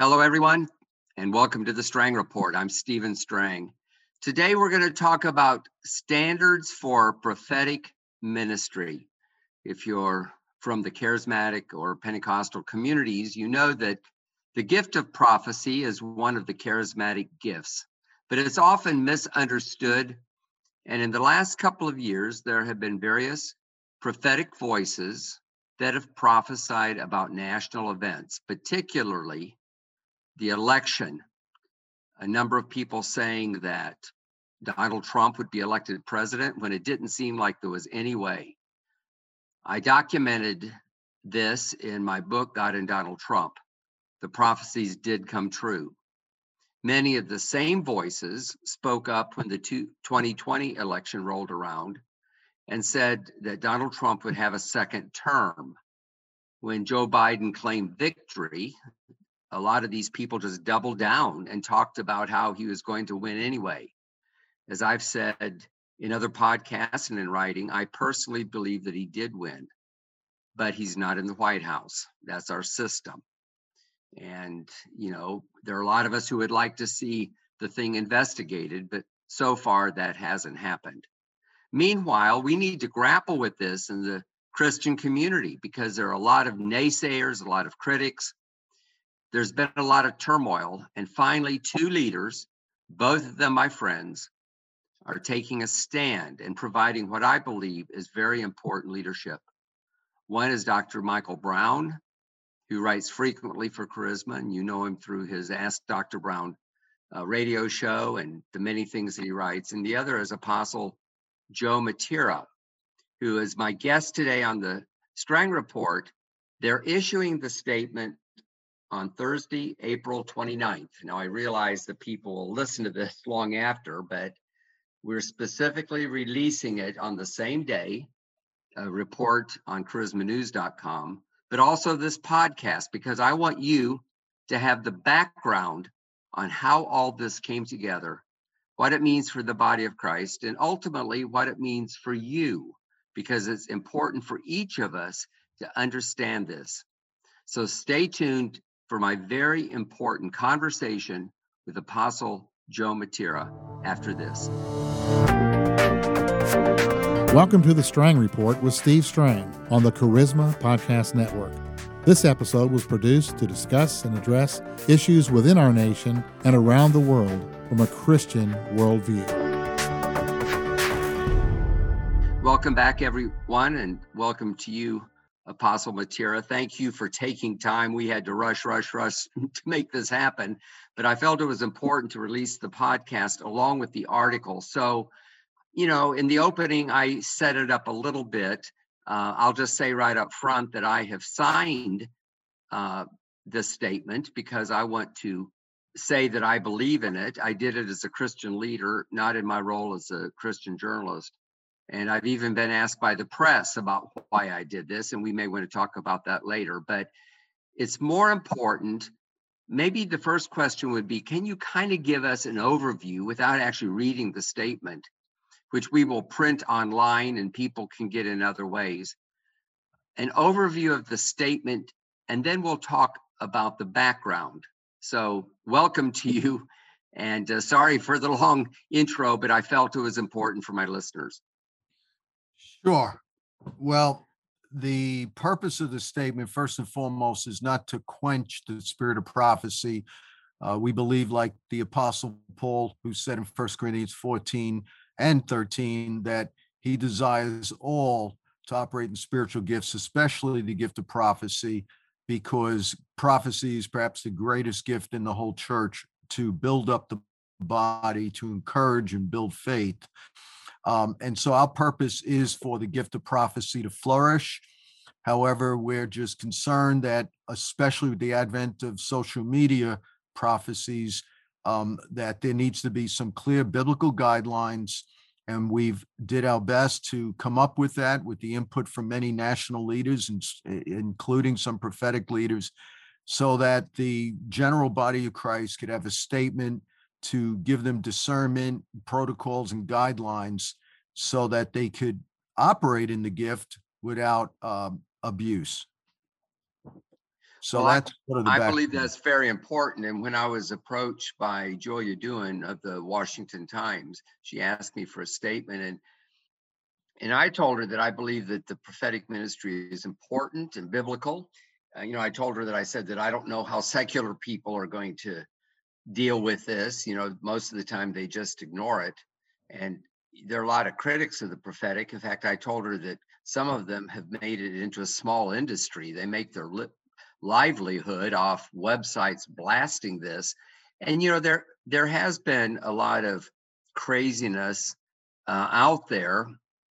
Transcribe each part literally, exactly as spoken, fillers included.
Hello, everyone, and welcome to the Strang Report. I'm Stephen Strang. Today, we're going to talk about standards for prophetic ministry. If you're from the charismatic or Pentecostal communities, you know that the gift of prophecy is one of the charismatic gifts, but it's often misunderstood. And in the last couple of years, there have been various prophetic voices that have prophesied about national events, particularly the election. A number of people saying that Donald Trump would be elected president when it didn't seem like there was any way. I documented this in my book, God and Donald Trump. The prophecies did come true. Many of the same voices spoke up when the twenty twenty election rolled around and said that Donald Trump would have a second term. When Joe Biden claimed victory, a lot of these people just doubled down and talked about how he was going to win anyway. As I've said in other podcasts and in writing, I personally believe that he did win, but he's not in the White House. That's our system. And, you know, there are a lot of us who would like to see the thing investigated, but so far that hasn't happened. Meanwhile, we need to grapple with this in the Christian community because there are a lot of naysayers, a lot of critics. There's been a lot of turmoil, and finally, two leaders, both of them my friends, are taking a stand and providing what I believe is very important leadership. One is Doctor Michael Brown, who writes frequently for Charisma, and you know him through his Ask Doctor Brown uh, radio show and the many things that he writes. And the other is Apostle Joe Mattera, who is my guest today on the Strang Report. They're issuing the statement on Thursday, April twenty-ninth. Now, I realize that people will listen to this long after, but we're specifically releasing it on the same day, a report on charisma news dot com, but also this podcast, because I want you to have the background on how all this came together, what it means for the body of Christ, and ultimately what it means for you, because it's important for each of us to understand this. So stay tuned for my very important conversation with Apostle Joe Mattera after this. Welcome to the Strang Report with Steve Strang on the Charisma Podcast Network. This episode was produced to discuss and address issues within our nation and around the world from a Christian worldview. Welcome back, everyone, and welcome to you, Apostle Mattera. Thank you for taking time. We had to rush, rush, rush to make this happen, but I felt it was important to release the podcast along with the article. So, you know, in the opening, I set it up a little bit. Uh, I'll just say right up front that I have signed uh, this statement because I want to say that I believe in it. I did it as a Christian leader, not in my role as a Christian journalist. And I've even been asked by the press about why I did this, and we may want to talk about that later. But it's more important. Maybe the first question would be, can you kind of give us an overview without actually reading the statement, which we will print online and people can get in other ways, an overview of the statement, and then we'll talk about the background. So welcome to you. And uh, sorry for the long intro, but I felt it was important for my listeners. Sure. Well, the purpose of the statement, first and foremost, is not to quench the spirit of prophecy. Uh, we believe, like the Apostle Paul, who said in First Corinthians fourteen and thirteen, that he desires all to operate in spiritual gifts, especially the gift of prophecy, because prophecy is perhaps the greatest gift in the whole church to build up the body, to encourage and build faith. Um, and so our purpose is for the gift of prophecy to flourish. However, we're just concerned that, especially with the advent of social media prophecies, um, that there needs to be some clear biblical guidelines. And we've did our best to come up with that with the input from many national leaders, and, including some prophetic leaders, so that the general body of Christ could have a statement to give them discernment, protocols, and guidelines so that they could operate in the gift without um, abuse. So Well, I, that's sort of the I back. believe that's very important. And when I was approached by Julia Duin of the Washington Times, she asked me for a statement, and and I told her that I believe that the prophetic ministry is important and biblical. Uh, you know, I told her that I said that I don't know how secular people are going to deal with this. You know, most of the time they just ignore it. And there are a lot of critics of the prophetic. In fact, I told her that some of them have made it into a small industry. They make their li- livelihood off websites blasting this. And, you know, there, there has been a lot of craziness uh, out there,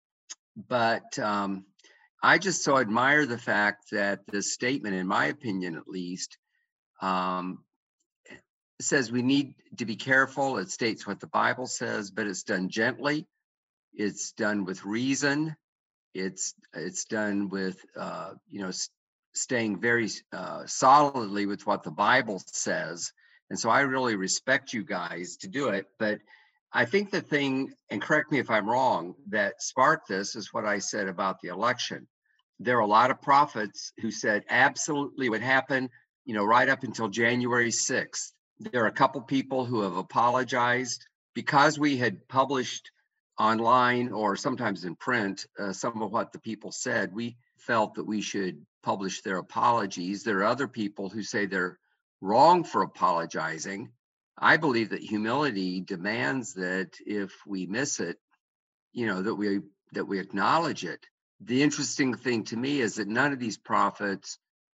but um, I just so admire the fact that this statement, in my opinion at least, um, says we need to be careful. It states what the Bible says, but it's done gently. It's done with reason. It's it's done with uh, you know s- staying very uh, solidly with what the Bible says. And so I really respect you guys to do it. But I think the thing, and correct me if I'm wrong, that sparked this is what I said about the election. There are a lot of prophets who said absolutely what happened, you know, right up until January sixth. There are a couple people who have apologized because we had published online or sometimes in print uh, some of what the people said. We felt that we should publish their apologies. There are other people who say they're wrong for apologizing. I believe that humility demands that if we miss it, you know, that we that we acknowledge it. The interesting thing to me is that none of these prophets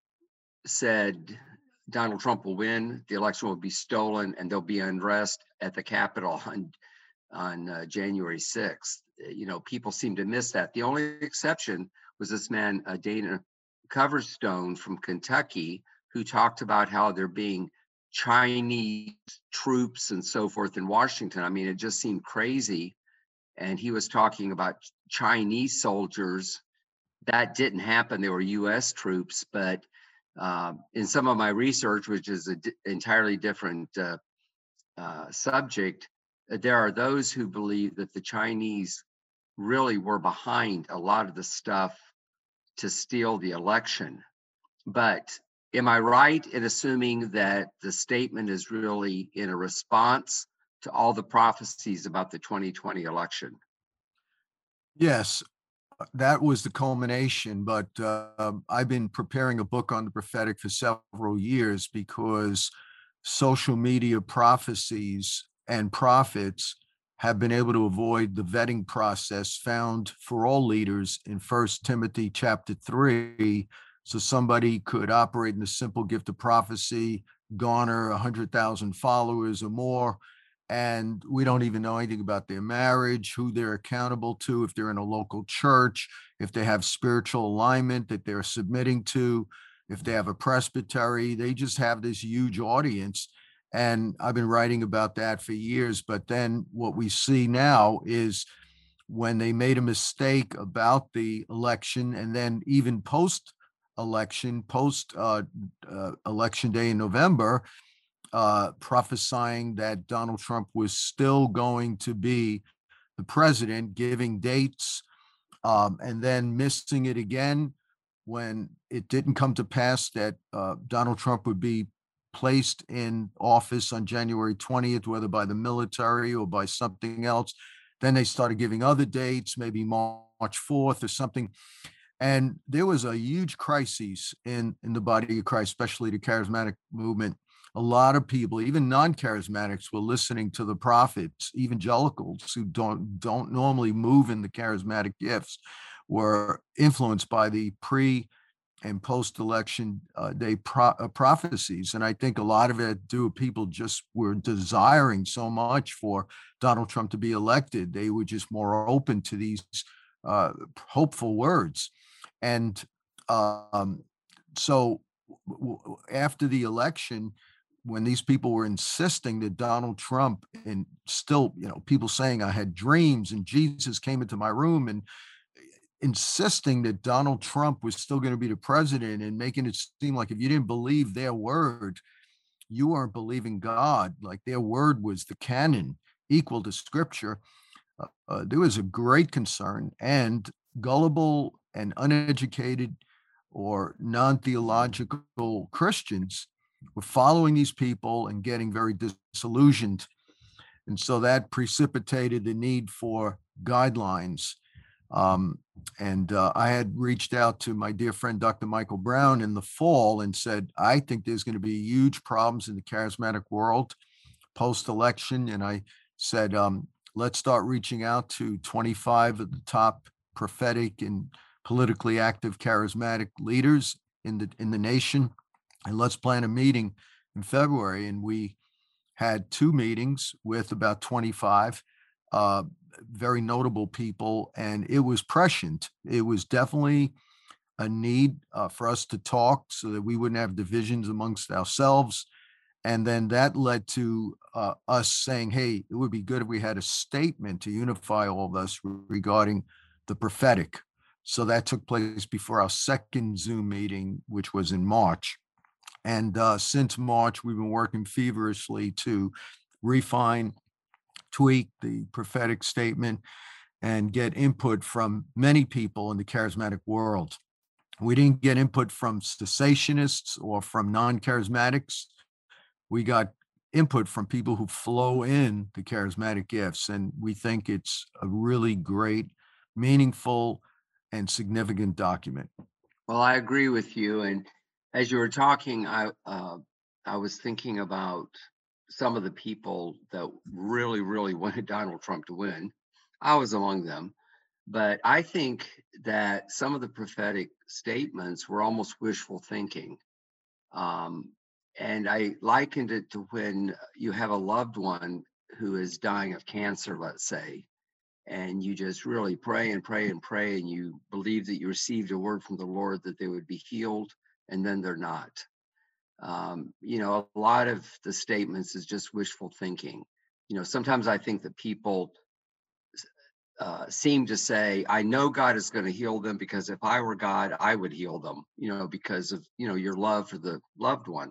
said Donald Trump will win, the election will be stolen, and there'll be unrest at the Capitol on on uh, January sixth. You know, people seem to miss that. The only exception was this man, uh, Dana Coverstone from Kentucky, who talked about how there being Chinese troops and so forth in Washington. I mean, it just seemed crazy. And he was talking about Chinese soldiers. That didn't happen. They were U S troops. But um, in some of my research, which is an d- entirely different uh, uh, subject, there are those who believe that the Chinese really were behind a lot of the stuff to steal the election. But am I right in assuming that the statement is really in a response to all the prophecies about the twenty twenty election? Yes, that was the culmination. But uh, I've been preparing a book on the prophetic for several years because social media prophecies and prophets have been able to avoid the vetting process found for all leaders in First Timothy chapter three. So somebody could operate in the simple gift of prophecy, garner one hundred thousand followers or more, and we don't even know anything about their marriage, who they're accountable to, if they're in a local church, if they have spiritual alignment that they're submitting to, if they have a presbytery. They just have this huge audience. And I've been writing about that for years. But then what we see now is when they made a mistake about the election, and then even post election, post uh, uh, election day in November, uh, prophesying that Donald Trump was still going to be the president, giving dates, um, and then missing it again when it didn't come to pass that uh, Donald Trump would be placed in office on January twentieth, whether by the military or by something else. Then they started giving other dates, maybe March fourth or something. And there was a huge crisis in, in the body of Christ, especially the charismatic movement. A lot of people, even non-charismatics, were listening to the prophets. Evangelicals who don't don't normally move in the charismatic gifts were influenced by the pre and post-election uh, day pro- uh, prophecies. And I think a lot of it due people just were desiring so much for Donald Trump to be elected. They were just more open to these uh, hopeful words. And um, so w- w- after the election, when these people were insisting that Donald Trump, and still, you know, people saying I had dreams and Jesus came into my room, and insisting that Donald Trump was still going to be the president, and making it seem like if you didn't believe their word, you weren't believing God, like their word was the canon equal to scripture. Uh, uh, there was a great concern, and gullible and uneducated or non-theological Christians were following these people and getting very disillusioned. And so that precipitated the need for guidelines. Um, and uh, I had reached out to my dear friend, Doctor Michael Brown, in the fall and said, I think there's going to be huge problems in the charismatic world post-election. And I said, um, let's start reaching out to twenty-five of the top prophetic and politically active charismatic leaders in the in the nation, and let's plan a meeting in February. And we had two meetings with about twenty-five uh, very notable people, and it was prescient. It was definitely a need uh, for us to talk so that we wouldn't have divisions amongst ourselves. And then that led to uh, us saying, hey, it would be good if we had a statement to unify all of us regarding the prophetic. So that took place before our second Zoom meeting, which was in March. And uh, since March, we've been working feverishly to refine, tweak the prophetic statement, and get input from many people in the charismatic world. We didn't get input from cessationists or from non-charismatics. We got input from people who flow in the charismatic gifts, and we think it's a really great, meaningful, and significant document. Well, I agree with you. And as you were talking, I uh, I was thinking about some of the people that really, really wanted Donald Trump to win. I was among them. But I think that some of the prophetic statements were almost wishful thinking. Um, and I likened it to when you have a loved one who is dying of cancer, let's say, and you just really pray and pray and pray, and you believe that you received a word from the Lord that they would be healed, and then they're not. Um, you know, a lot of the statements is just wishful thinking. You know, sometimes I think that people uh, seem to say, I know God is going to heal them because if I were God, I would heal them, you know, because of, you know, your love for the loved one.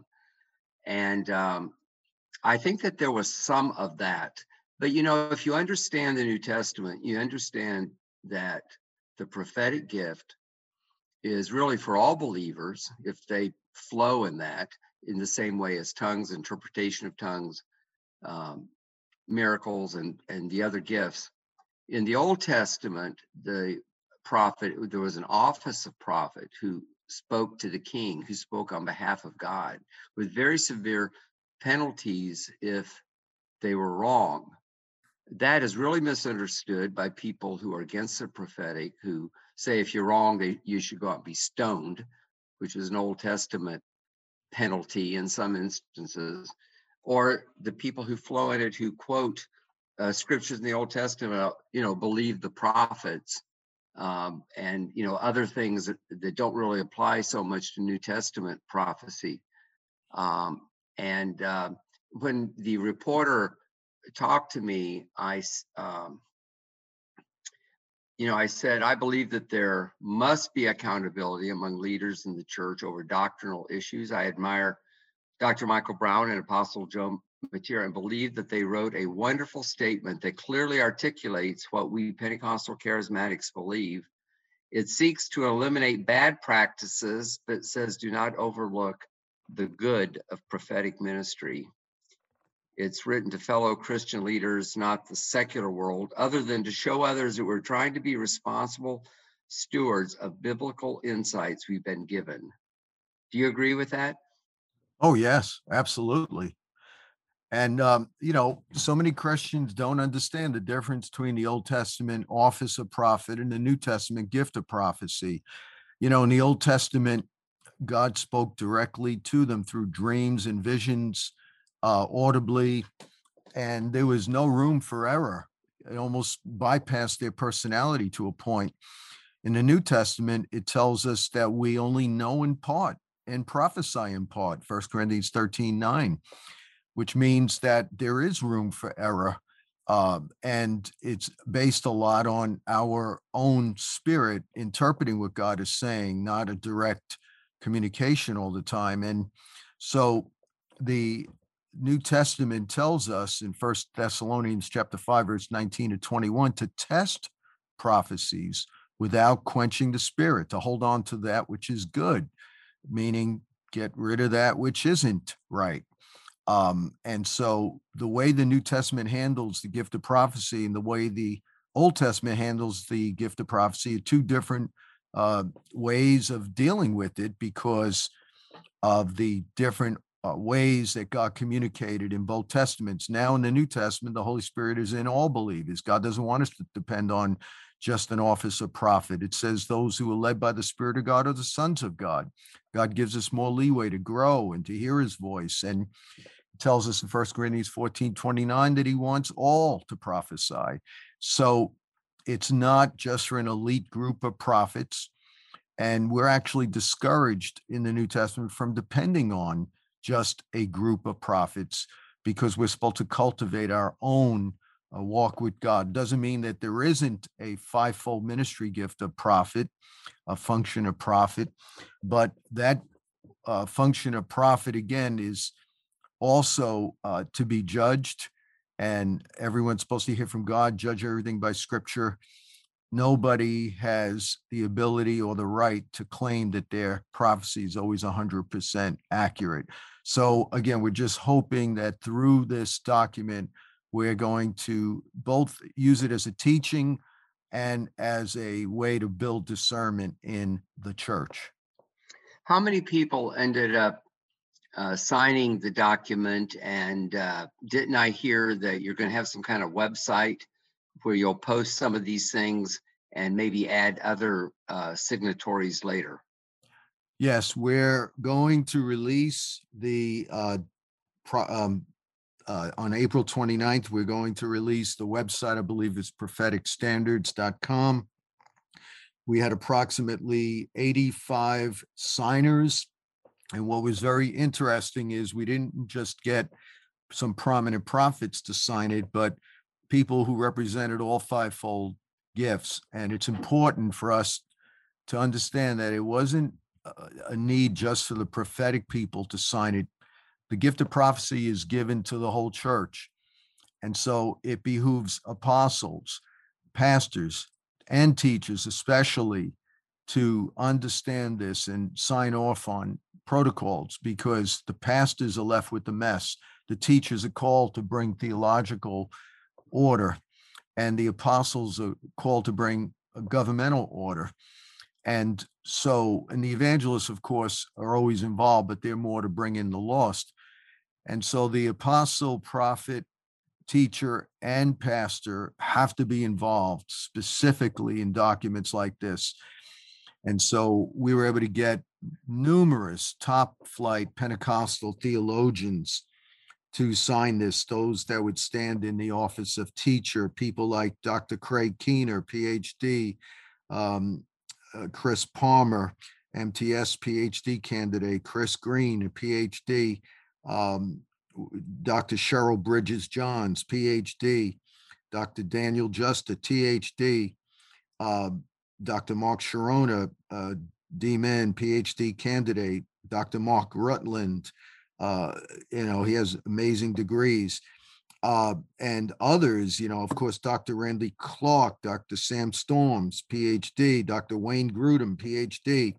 And um, I think that there was some of that. But, you know, if you understand the New Testament, you understand that the prophetic gift is really for all believers if they flow in that in the same way as tongues, interpretation of tongues, um, miracles, and, and the other gifts. In the Old Testament, the prophet, there was an office of prophet who spoke to the king, who spoke on behalf of God with very severe penalties if they were wrong. That is really misunderstood by people who are against the prophetic, who say if you're wrong, they, you should go out and be stoned, which is an Old Testament penalty in some instances, or the people who flow in it who quote uh, scriptures in the Old Testament, you know, believe the prophets, um, and, you know, other things that, that don't really apply so much to New Testament prophecy. Um, and uh, when the reporter talked to me, I, um, you know, I said, I believe that there must be accountability among leaders in the church over doctrinal issues. I admire Doctor Michael Brown and Apostle Joe Mattera and believe that they wrote a wonderful statement that clearly articulates what we Pentecostal charismatics believe. It seeks to eliminate bad practices, but says do not overlook the good of prophetic ministry. It's written to fellow Christian leaders, not the secular world, other than to show others that we're trying to be responsible stewards of biblical insights we've been given. Do you agree with that? Oh, yes, absolutely. And, um, you know, so many Christians don't understand the difference between the Old Testament office of prophet and the New Testament gift of prophecy. You know, in the Old Testament, God spoke directly to them through dreams and visions, uh, audibly, and there was no room for error. It almost bypassed their personality to a point. In the New Testament, it tells us that we only know in part and prophesy in part, First Corinthians thirteen nine, which means that there is room for error. Uh, and it's based a lot on our own spirit interpreting what God is saying, not a direct communication all the time. And so the New Testament tells us in First Thessalonians chapter five, verse nineteen to twenty-one, to test prophecies, without quenching the spirit, to hold on to that which is good, meaning get rid of that which isn't right. Um, and so the way the New Testament handles the gift of prophecy and the way the Old Testament handles the gift of prophecy are two different uh, ways of dealing with it, because of the different uh, ways that God communicated in both testaments. Now in the New Testament, the Holy Spirit is in all believers. God doesn't want us to depend on just an office of prophet. It says those who are led by the Spirit of God are the sons of God. God gives us more leeway to grow and to hear his voice. And tells us in First Corinthians fourteen twenty-nine that he wants all to prophesy. So it's not just for an elite group of prophets. And we're actually discouraged in the New Testament from depending on just a group of prophets, because we're supposed to cultivate our own uh, walk with God. Doesn't mean that there isn't a fivefold ministry gift of prophet, a function of prophet, but that uh, function of prophet, again, is also uh, to be judged, and everyone's supposed to hear from God, judge everything by scripture. Nobody has the ability or the right to claim that their prophecy is always one hundred percent accurate. So again, we're just hoping that through this document, we're going to both use it as a teaching and as a way to build discernment in the church. How many people ended up uh, signing the document? And uh, didn't I hear that you're going to have some kind of website where you'll post some of these things and maybe add other uh, signatories later? Yes, we're going to release the uh, pro, um, uh, on April twenty-ninth, we're going to release the website. I believe it's prophetic standards dot com. We had approximately eighty-five signers. And what was very interesting is we didn't just get some prominent prophets to sign it, but people who represented all fivefold gifts. And it's important for us to understand that it wasn't a need just for the prophetic people to sign it. The gift of prophecy is given to the whole church. And so it behooves apostles, pastors, and teachers especially to understand this and sign off on protocols, because the pastors are left with the mess. The teachers are called to bring theological order, and the apostles are called to bring a governmental order. And so, and the evangelists, of course, are always involved, but they're more to bring in the lost. And so the apostle, prophet, teacher, and pastor have to be involved specifically in documents like this. And so we were able to get numerous top flight Pentecostal theologians to sign this, those that would stand in the office of teacher, people like Doctor Craig Keener, P H D, um, uh, Chris Palmer, M T S P H D candidate, Chris Green, a P H D, um, Doctor Cheryl Bridges Johns, P H D, Doctor Daniel Justa, T H D, uh, Doctor Mark Sharona, uh, D-Min, P H D candidate, Doctor Mark Rutland, uh, you know, he has amazing degrees, uh, and others, you know, of course, Doctor Randy Clark, Doctor Sam Storms, P H D, Doctor Wayne Grudem, P H D,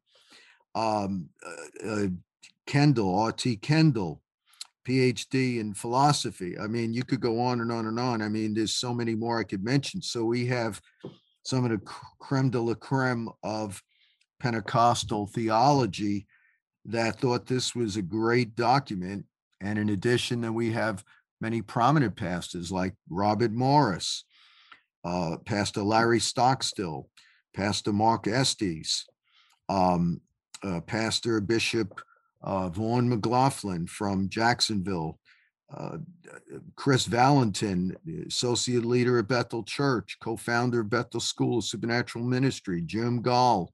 um, uh, uh, Kendall, R T Kendall, P H D in philosophy. I mean, you could go on and on and on. I mean, there's so many more I could mention. So we have some of the creme de la creme of Pentecostal theology that thought this was a great document. And in addition, then we have many prominent pastors like Robert Morris, uh, Pastor Larry Stockstill, Pastor Mark Estes, um, uh, Pastor Bishop uh, Vaughn McLaughlin from Jacksonville, uh, Chris Valentin, associate leader at Bethel Church, co-founder of Bethel School of Supernatural Ministry, Jim Gall,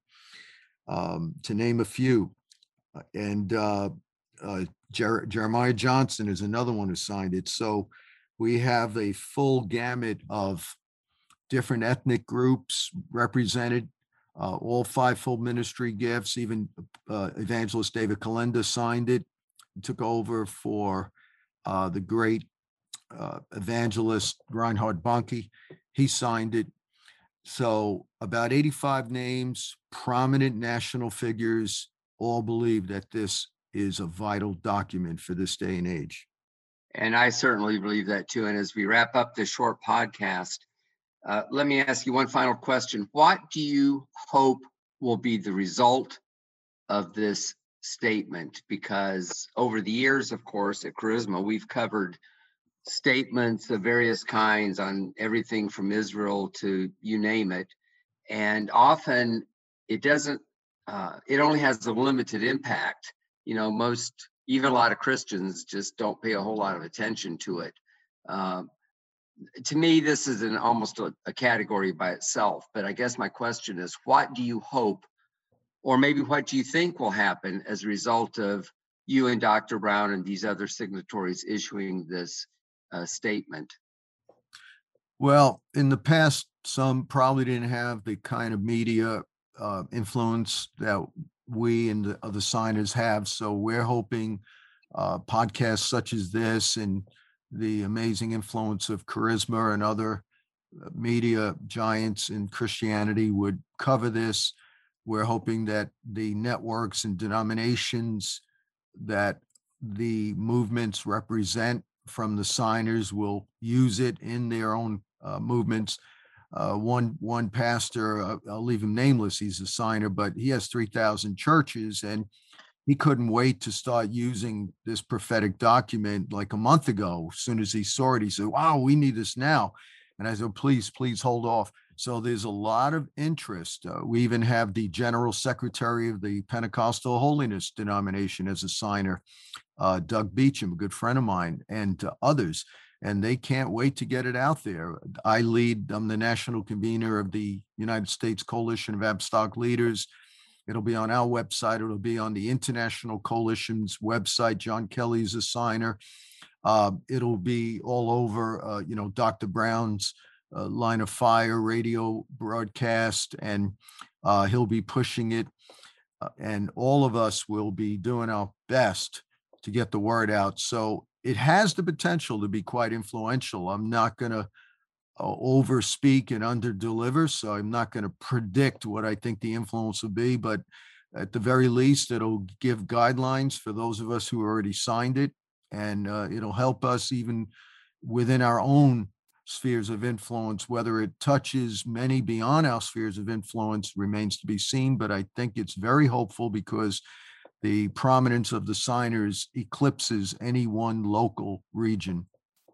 um, to name a few. And uh, uh, Jer- Jeremiah Johnson is another one who signed it. So we have a full gamut of different ethnic groups represented, uh, all fivefold ministry gifts. Even uh, evangelist David Kalenda signed it, took over for uh, the great uh, evangelist Reinhard Bonnke. He signed it. So about eighty-five names, prominent national figures, all believe that this is a vital document for this day and age. And I certainly believe that too. And as we wrap up this short podcast, uh, let me ask you one final question. What do you hope will be the result of this statement? Because over the years, of course, at Charisma, we've covered statements of various kinds on everything from Israel to you name it. And often it doesn't, uh, it only has a limited impact. You know, most, even a lot of Christians just don't pay a whole lot of attention to it. Um, to me, this is an almost a, a category by itself. But I guess my question is, what do you hope, or maybe what do you think will happen as a result of you and Doctor Brown and these other signatories issuing this uh, statement? Well, in the past, some probably didn't have the kind of media uh, influence that we and the other signers have. So we're hoping uh, podcasts such as this and the amazing influence of Charisma and other media giants in Christianity would cover this. We're hoping that the networks and denominations that the movements represent from the signers will use it in their own uh, movements. Uh, one one pastor, uh, I'll leave him nameless, he's a signer, but he has three thousand churches, and he couldn't wait to start using this prophetic document like a month ago. As soon as he saw it, he said, wow, we need this now. And I said, please, please hold off. So there's a lot of interest. Uh, we even have the general secretary of the Pentecostal Holiness denomination as a signer, uh, Doug Beecham, a good friend of mine, and uh, others. And they can't wait to get it out there. I lead, I'm the national convener of the United States Coalition of Apostolic Leaders. It'll be on our website. It'll be on the International Coalition's website. John Kelly's a signer. Uh, it'll be all over, uh, you know, Doctor Brown's uh, Line of Fire radio broadcast, and uh, he'll be pushing it. Uh, and all of us will be doing our best to get the word out. So it has the potential to be quite influential. I'm not going to uh, overspeak and underdeliver, so I'm not going to predict what I think the influence will be, but at the very least, it'll give guidelines for those of us who already signed it, and uh, it'll help us even within our own spheres of influence. Whether it touches many beyond our spheres of influence remains to be seen, but I think it's very hopeful because the prominence of the signers eclipses any one local region.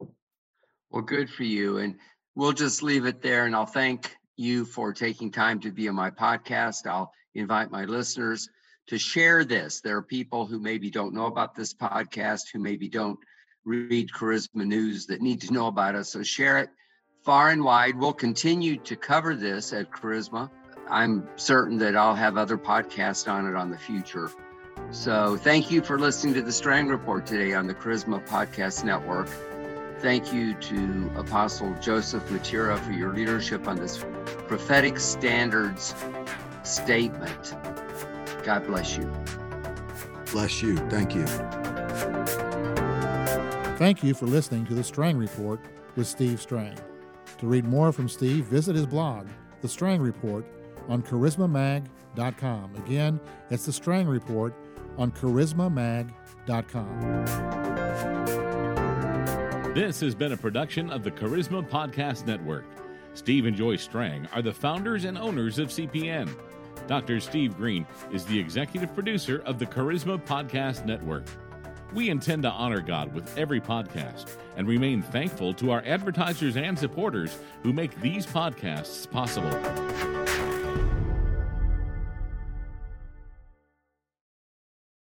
Well, good for you. And we'll just leave it there. And I'll thank you for taking time to be on my podcast. I'll invite my listeners to share this. There are people who maybe don't know about this podcast, who maybe don't read Charisma News, that need to know about us. So share it far and wide. We'll continue to cover this at Charisma. I'm certain that I'll have other podcasts on it on the future. So thank you for listening to the Strang Report today on the Charisma Podcast Network. Thank you to Apostle Joseph Matera for your leadership on this prophetic standards statement. God bless you. Bless you. Thank you. Thank you for listening to the Strang Report with Steve Strang. To read more from Steve, visit his blog, The Strang Report, on charisma mag dot com. Again, it's The Strang Report on charisma mag dot com. This has been a production of the Charisma Podcast Network. Steve and Joy Strang are the founders and owners of C P N. Doctor Steve Green is the executive producer of the Charisma Podcast Network. We intend to honor God with every podcast and remain thankful to our advertisers and supporters who make these podcasts possible.